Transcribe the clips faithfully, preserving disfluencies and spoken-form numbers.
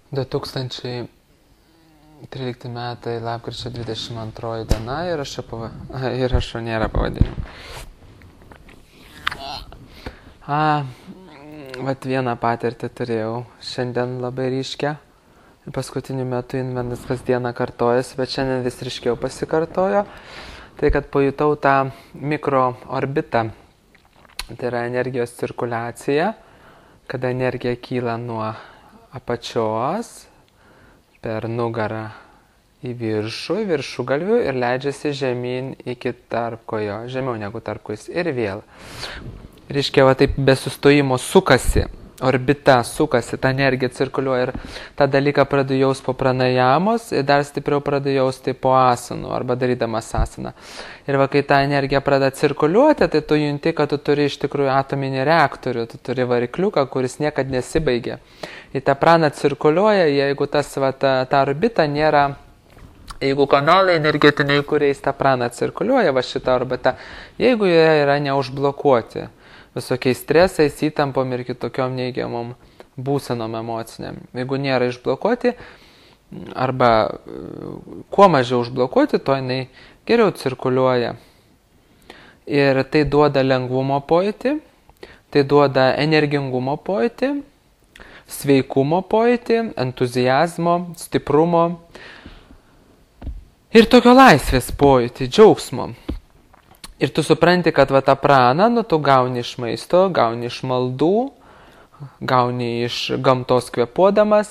du tūkstančiai trylikti metai, lapkričio dvidešimt antroji diena, įrašo, pava... įrašo nėra pavadinimo. A, vat vieną patirtį turėjau šiandien labai ryškę. Paskutiniu metu jin vienas kasdieną kartojasi, bet šiandien vis ryškiau pasikartojo. Tai, kad pajutau tą mikroorbitą. Tai yra energijos cirkuliacija, kada energija kyla nuo apačios per nugarą į viršų, į viršugalvių ir leidžiasi žemyn iki tarpkojo, žemiau negu tarpkojis ir vėl. Reiškia, va taip be sustojimo sukasi, orbita sukasi, ta energija cirkuliuoja ir tą dalyką pradedu jaust po pranajamos ir dar stipriau pradedu jausti po asanų arba darydamas asaną. Ir va, kai ta energija pradeda cirkuliuoti, tai tu junti, kad tu turi iš tikrųjų atominį reaktorių, tu turi varikliuką, kuris niekad nesibaigia. Ir ta prana cirkuliuoja, jeigu tas, va, ta, ta orbita nėra, jeigu kanalai energetiniai, kuriais ta prana cirkuliuoja, va šita orbita, jeigu jie yra neužblokuoti visokiais stresais, įtampom ir kitokiom neigiamom būsenom emociniam. Jeigu nėra išblokuoti, arba kuo mažiau užblokuoti, to jinai geriau cirkuliuoja. Ir tai duoda lengvumo pojūtį, tai duoda energingumo pojūtį, sveikumo pojūtį, entuziazmo, stiprumo ir tokio laisvės pojūtį, džiaugsmo. Ir tu supranti, kad va tą praną, nu, tu gauni iš maisto, gauni iš maldų, gauni iš gamtos kvėpuodamas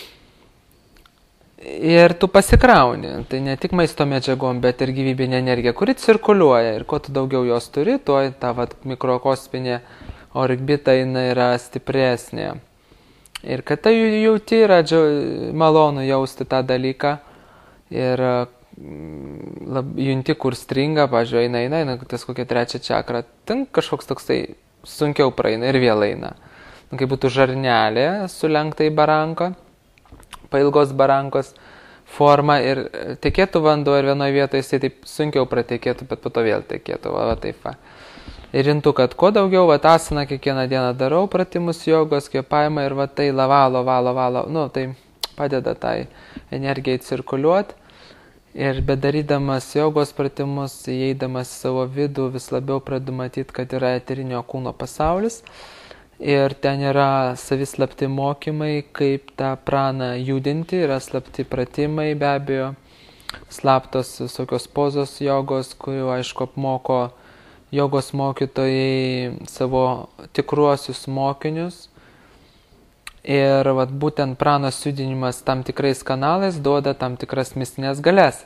ir tu pasikrauni. Tai ne tik maisto medžiagom, bet ir gyvybinė energija, kuri cirkuliuoja. Ir kuo tu daugiau jos turi, tuo ta va, mikrokosminė orbita jinai yra stipresnė. Ir kad tai jauti yra malonu jausti tą dalyką ir lab, junti, kur stringa, pažiūrėjau, eina, eina, eina, ties kokia trečia čakra, ten kažkoks toksai sunkiau praeina ir vėl eina. Nu, kaip būtų žarnelė sulenkta į baranką, pailgos barankos forma ir tekėtų vanduo ir vienoje vietoje jisai taip sunkiau pratekėtų, bet po to vėl tekėtų, va, va taip va. Ir rintu, kad kuo daugiau, va, asaną kiekvieną dieną darau, pratimus jogos, kvėpavimą ir va tai lavalo, valo, valo, nu, tai padeda tai energijai cirkuliuoti. Ir bedarydamas jogos pratimus, įeidamas į savo vidų, vis labiau pradedu matyti, kad yra eterinio kūno pasaulis. Ir ten yra savislapti mokymai, kaip tą praną judinti, yra slapti pratimai be abejo, slaptos visokios pozos jogos, kurių aišku apmoko jogos mokytojai savo tikruosius mokinius. Ir vat, būtent pranos judinimas tam tikrais kanalais duoda tam tikras mistinės galias.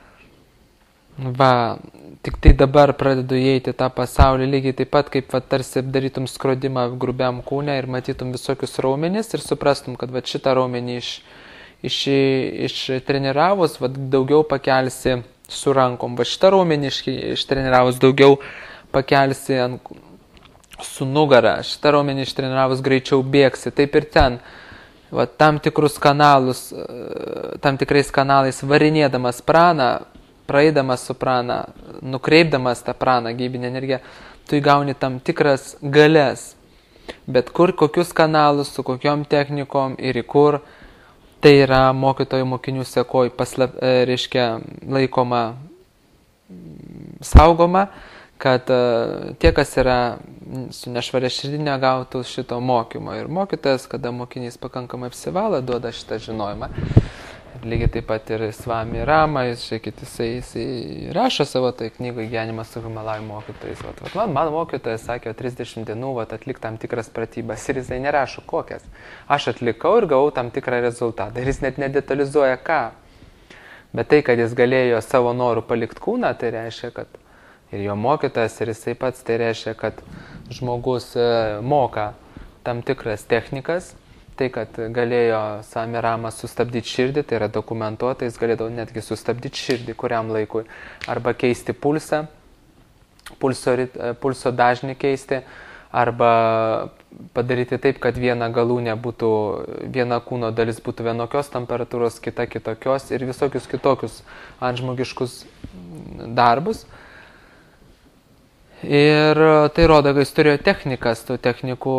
Va, tik tai dabar pradedu įeiti tą pasaulį lygiai taip pat, kaip va, tarsi darytum skrodimą grubiam kūne ir matytum visokius raumenis ir suprastum, kad va, šitą raumenį iš, iš, ištreniravus, va, daugiau pakelsi su rankom. Va, šitą raumenį iš, ištreniravus daugiau pakelsi ant su nugara, šitą raumenį ištreniravus greičiau bėgsi, taip ir ten, va, tam tikrus kanalus, tam tikrais kanalais varinėdamas praną, praeidamas su praną, nukreipdamas tą praną, gyvybinę energiją, tu įgauni tam tikras galias, bet kur, kokius kanalus, su kokiom technikom ir į kur, tai yra mokytojų mokinių sekoj, paslap, reiškia, laikoma, saugoma, kad tie, kas yra su nešvaria širdį, negautų šito mokymo. Ir mokytojas, kada mokinys pakankamai apsivala, duoda šitą žinojimą. Ir lygiai taip pat ir Svami Rama, jis, žiūrėkit, jisai, jisai rašo savo tai knygoj Gyvenimas su Himalajų mokytojais. Vat, vat, man, man mokytojas sakė, trisdešimt dienų vat, atlik tam tikras pratybas ir jisai nerašo kokias. Aš atlikau ir gavau tam tikrą rezultatą. Ir jis net nedetalizuoja ką. Bet tai, kad jis galėjo savo norų palikti kūną, tai reiškia, kad ir jo mokytojas, ir jisai pats, tai reiškia, kad žmogus moka tam tikras technikas, tai, kad galėjo Svami Rama sustabdyti širdį, tai yra dokumentuota, jis galėdavo netgi sustabdyti širdį kuriam laikui, arba keisti pulsą, pulso, pulso dažnį keisti, arba padaryti taip, kad viena galūnė būtų, viena kūno dalis būtų vienokios temperatūros, kita kitokios ir visokius kitokius antžmogiškus darbus. Ir tai rodo, kad jis turėjo technikas, tų technikų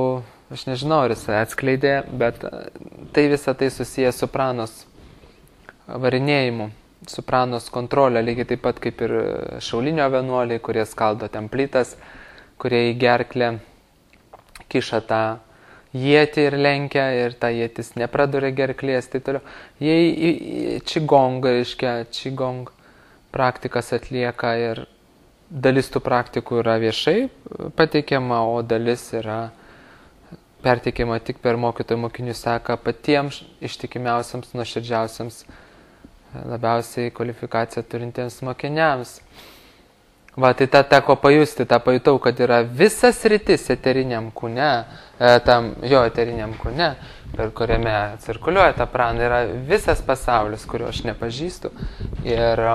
aš nežinau, ar jis atskleidė, bet tai visą tai susiję su pranos varinėjimu, su pranos kontrolė, lygiai taip pat kaip ir šaulinio vienuoliai, kurie skaldo templytas, kurie į gerklę kiša tą ietį ir lenkia ir ta ietis nepraduria gerklės, tai toliau. Jie į, į čigongą, reiškia, čigong praktikas atlieka ir dalis tų praktikų yra viešai pateikiama, o dalis yra perteikiama tik per mokytojų mokinių seką patiems ištikimiausiams, nuoširdžiausiams, labiausiai kvalifikaciją turintiems mokiniams. Va, tai tą teko pajusti, tą pajutau, kad yra visas rytis eteriniam kūne, e, tam jo eteriniam kūne, per kuriame cirkuliuoja ta prana, yra visas pasaulis, kurio aš nepažįstu. Ir,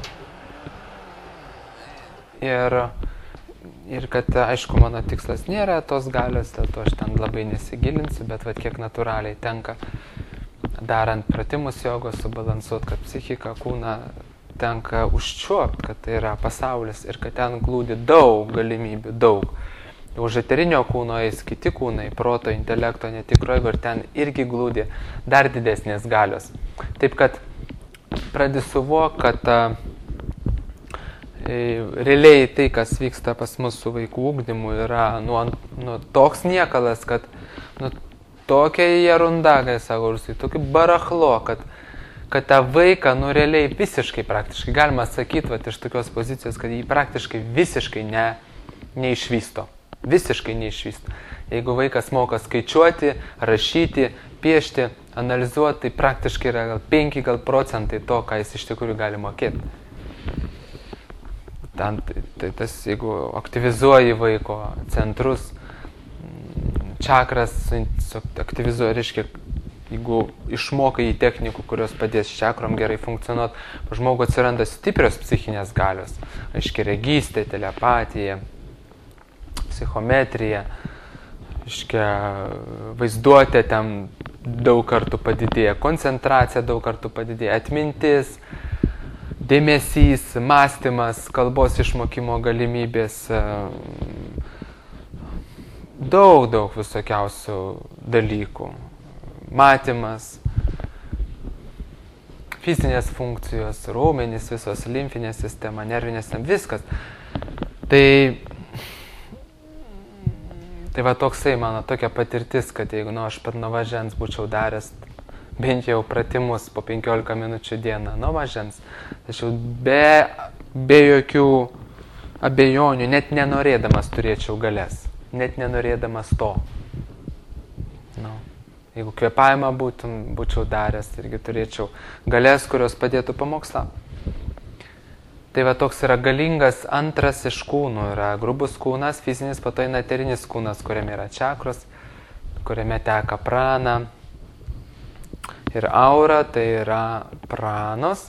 ir, ir kad, aišku, mano tikslas nėra tos galios, dėl to aš ten labai nesigilinsiu, bet va, kiek natūraliai tenka, darant pratimus jogos, subalansuot, kad psichika, kūną, tenka užčiuopt, kad tai yra pasaulis ir kad ten glūdi daug galimybių, daug. Už eterinio kūno eis kiti kūnai, proto, intelekto, netikro ego ir ten irgi glūdi dar didesnės galios. Taip kad pradedi suvokti, kad a, e, realiai tai, kas vyksta pas mus su vaikų ugdymu, yra nu, nu, toks niekalas, kad nu, tokia jerunda, kai sako, rusai, tokį barachlo, kad kad tą vaiką, nu, realiai visiškai praktiškai, galima sakyti, va, iš tokios pozicijos, kad jį praktiškai visiškai ne, neišvysto. Visiškai neišvysto. Jeigu vaikas moka skaičiuoti, rašyti, piešti, analizuoti, tai praktiškai yra gal penki gal procentai to, ką jis iš tikrųjų gali mokėti. Ten, tai tas, jeigu aktyvizuoji vaiko centrus, čakras aktyvizuoja, reiškia, jeigu išmokai į technikų, kurios padės čakrom gerai funkcionuoti, po žmogų atsiranda stiprios psichinės galios. Aiškiai, regystė, telepatija, psichometrija, aiškiai, vaizduotė ten daug kartų padidėja, koncentracija daug kartų padidėja, atmintis, dėmesys, mąstymas, kalbos išmokimo galimybės, daug, daug visokiausių dalykų. Matymas, fizinės funkcijos, raumenys, visos limfinė sistema, nervinė sistema, viskas. Tai, tai va toksai mano tokia patirtis, kad jeigu nu, aš pat nuo mažens būčiau daręs bent jau pratimus po penkiolika minučių dieną, nuo mažens, tačiau be, be jokių abejonių, net nenorėdamas turėčiau galias, net nenorėdamas to. No. Jeigu kvėpavimą būtum, būčiau daręs, irgi turėčiau galės, kurios padėtų pamokslam. Tai va toks yra galingas antras iš kūnų. Yra grubus kūnas, fizinis, po to eina eterinis kūnas, kuriame yra čakros, kuriame teka prana. Ir aura, tai yra pranos.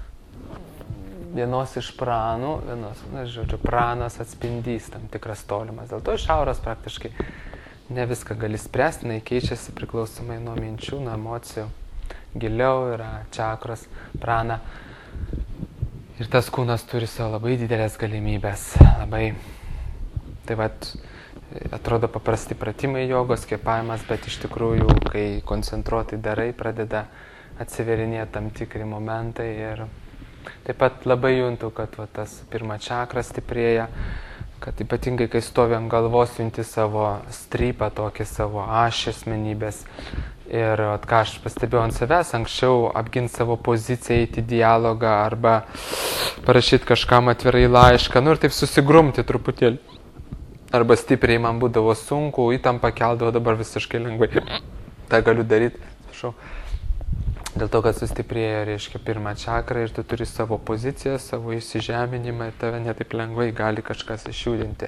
Vienos iš pranų, vienos, na, žodžiu, pranos atspindys, tam tikras tolimas. Dėl to iš auros praktiškai ne viską gali spręsti, jinai keičiasi priklausomai nuo minčių, nuo emocijų. Giliau yra čakros, prana. Ir tas kūnas turi savo labai didelės galimybės. Labai, tai vat, atrodo paprasti pratimai jogos, kvėpavimas, bet iš tikrųjų, kai koncentruotai darai, pradeda atsiverinėti tam tikri momentai. Ir taip pat labai juntu, kad va, tas pirma čakra stiprėja, kad ypatingai, kai stovi ant galvos, junti savo strypą, tokį savo ašį asmenybės. Ir at, ką aš pastebėjau ant savęs, anksčiau apginti savo poziciją, eiti į dialogą arba parašyti kažkam atvirai laišką, nu ir taip susigrumti truputėlį. Arba stipriai man būdavo sunku, įtampą keldavo, dabar visiškai lengvai. tą galiu daryti, prašau. Dėl to, kad sustiprėjo, reiškia, pirmą čakrą ir tu turi savo poziciją, savo įsižeminimą ir tave netaip lengvai gali kažkas išjudinti.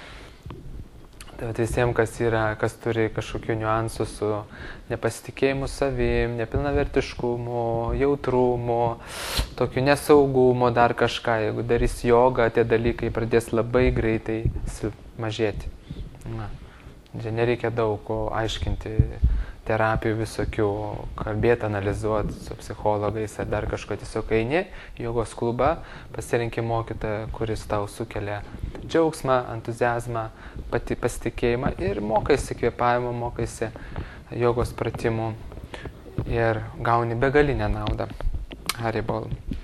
Tai visiems, kas, yra, kas turi kažkokių niuansų su nepasitikėjimu savim, nepilnavertiškumu, jautrumu, tokiu nesaugumu, dar kažką, jeigu darys jogą, tie dalykai pradės labai greitai mažėti. Na, čia nereikia daug aiškinti terapijų visokių, kalbėti, analizuoti su psichologais ar dar kažko, tiesiog eini jogos klubą, pasirinki mokytoją, kuris tau sukelia džiaugsmą, entuziazmą, pati pasitikėjimą ir mokaisi kvėpavimo, mokaisi jogos pratimų ir gauni begalinę naudą. Haribol.